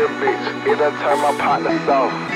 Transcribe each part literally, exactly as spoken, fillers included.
a bitch, it done turn my partner soft.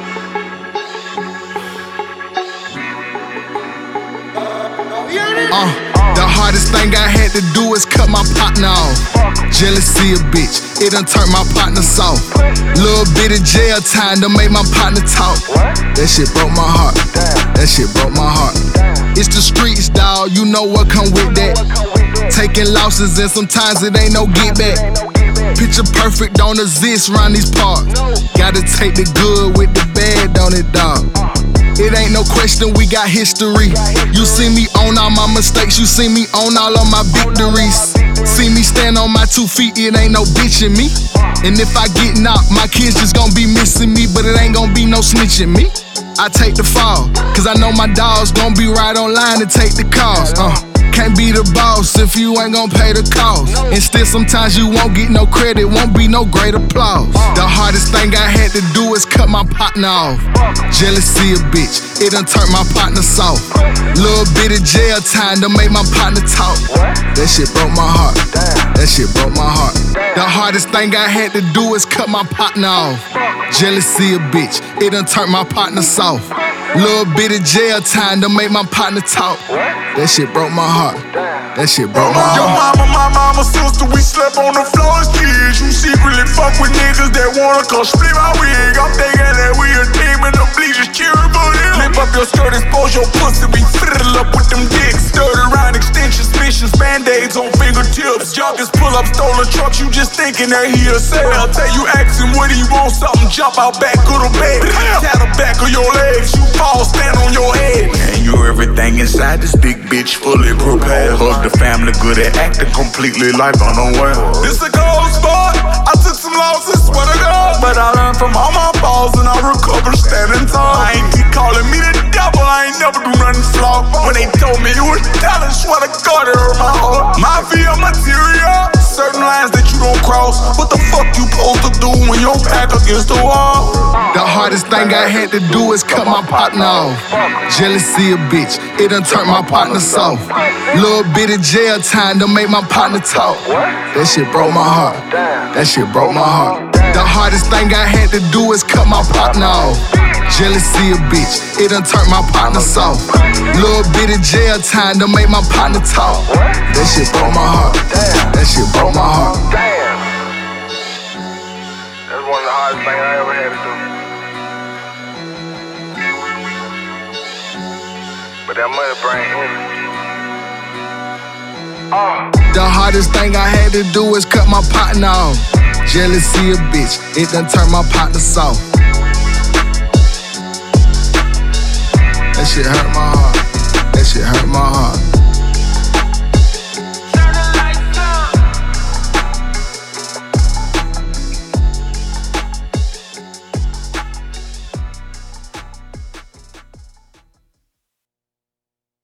Uh, the hardest thing I had to do is cut my partner off. Jealousy a bitch, it done turned my partner soft. Little bit of jail time to make my partner talk. That shit broke my heart. That shit broke my heart. It's the streets, dawg, you know what come with that. Taking losses and sometimes it ain't no get back. Picture perfect don't exist round these parts. Gotta take the good with the bad, don't it, dawg? It ain't no question, we got history. You see me on all my mistakes, you see me on all of my victories. See me stand on my two feet, it ain't no bitch in me. And if I get knocked, my kids just gon' be missing me, but it ain't gon' be no snitching me. I take the fall, cause I know my dogs gon' be right online to take the calls. Uh. Can't be the boss if you ain't gon' pay the cost. And still sometimes you won't get no credit, won't be no great applause. The hardest thing I had to do is cut my partner off. Jealousy a bitch, it done turned my partner soft. Little bit of jail time to make my partner talk. That shit broke my heart. That shit broke my heart. The hardest thing I had to do is cut my partner off. Jealousy a bitch, it done turned my partner soft. Little bit of jail time to make my partner talk. That shit broke my heart. That shit broke my heart. Your mama, my mama, sister, we slept on the floor as kids. You secretly fuck with niggas that wanna come split my wig. I'm thinking that we a team and the bleachers cheering for them. Lift up your skirt, expose your pussy, we fiddle up with them dicks. Stirred around extensions, missions, band-aids on fingertips. Junkers pull up stolen trucks, you just thinking that he a sale. Tell you ask him what he want, something jump out back of the bed. Tap the back of your legs, you fall, stand on your head. And you everything inside this big bitch fully prepared. Hug the family, good at acting completely like unaware. This a cold spot, I took some losses, swear to God. But I learned from all my falls and I recovered standing tall. I ain't keep calling me the devil, I ain't never do nothing flawed. When they told me you was talent, swear to God it hurt my heart. Mafia material, certain lines that you don't cross. What the fuck you supposed to do when your back against the wall? The hardest thing I had to do is cut my partner off. Jealousy a bitch, it done turned my partner soft. Little bit of jail time to make my partner talk. That shit broke my heart. That shit broke my heart. The hardest thing I had to do is cut my partner off. Jealousy a bitch, it done turned my partner soft. Little bit of jail time to make my partner talk. That shit broke my heart. That shit broke my heart. Damn. That's one of the hardest things I ever had to do. But that money bring energy. Oh. The hardest thing I had to do is cut my partner off. Jealousy a bitch, it done turned my partner soft. That shit hurt my heart. That shit hurt my heart.